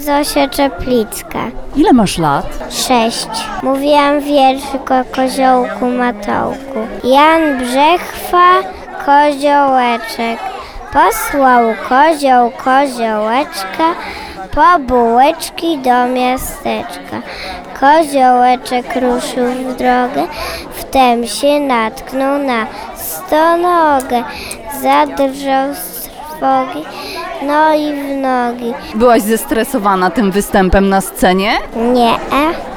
Zosia Czaplicka, Ile masz lat? 6. Mówiłam wierszyk o koziołku Matołku. Jan Brzechwa, koziołeczek. Posłał kozioł koziołeczka po bułeczki do miasteczka. Koziołeczek ruszył w drogę, wtem się natknął na stonogę. Zadrżał z trwogi, no i w nogi. Byłaś zestresowana tym występem na scenie? Nie,